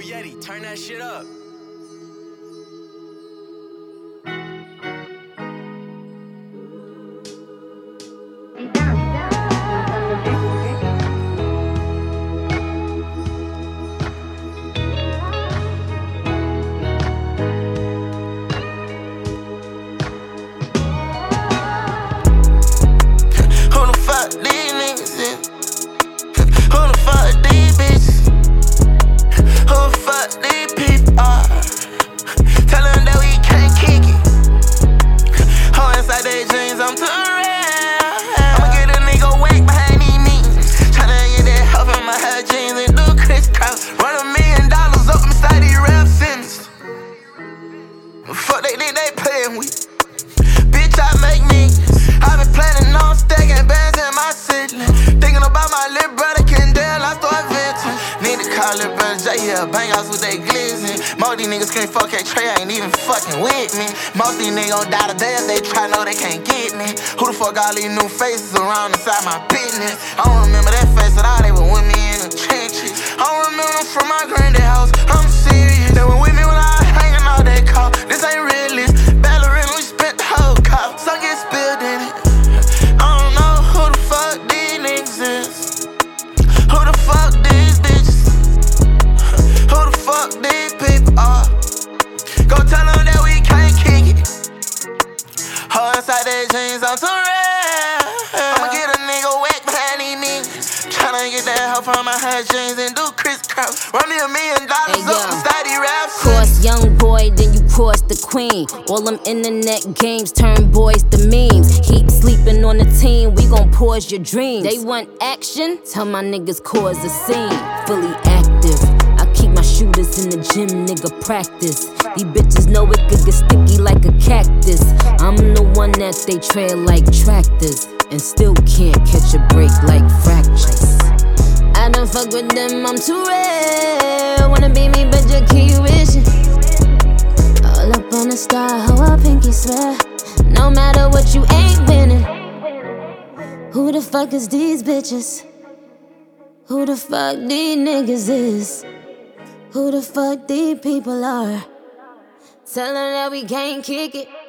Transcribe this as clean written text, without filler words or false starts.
Yeti, turn that shit up. I'm too real. I'ma get a nigga whack behind these meetings. Tryna get that huff in my hair jeans and do crisscross. Run $1 million up inside these rap sentences. Fuck they think they playin' with. Bitch, I make me. I been planning on stacking bands in my ceiling. Thinking about my little brother Kendall, I start venting. Need to call little brother J, yeah, bang outs with they glizzy. Most these niggas can't fuck at Trey, ain't even fucking with me. Most these niggas gon' die today if they try, know they can't get me. Who the fuck all these new faces around inside my business? I don't remember that face at all, they were with me in the trenches. I don't remember them from my granddad house, I'm serious. They were with me when I was hanging out that car. This ain't realist. Ballerina, we spent the whole cop. Some get spilled in it. I don't know who the fuck these niggas is. Who the fuck these bitches? Who the fuck these people are? Go tell them that we can't kick it. Her inside their jeans, I'm too real. I'ma get a nigga whack behind these niggas. Tryna get that help from my hair jeans and do crisscross. Run me $1 million up inside these raps. Cross young boy, then you cross the queen. All them internet games turn boys to memes. Heat sleeping on the team, we gon' pause your dreams. They want action? Tell my niggas cause a scene. Fully active, I keep my shooters in the gym, nigga practice. These bitches know it could get sticky like a cactus. I'm the one that they trail like tractors, and still can't catch a break like fractures. I don't fuck with them, I'm too real. Wanna be me, but you keep wishing. All up on the star, how a pinky swear. No matter what, you ain't winning. Who the fuck is these bitches? Who the fuck these niggas is? Who the fuck these people are? Tell them that we can't kick it.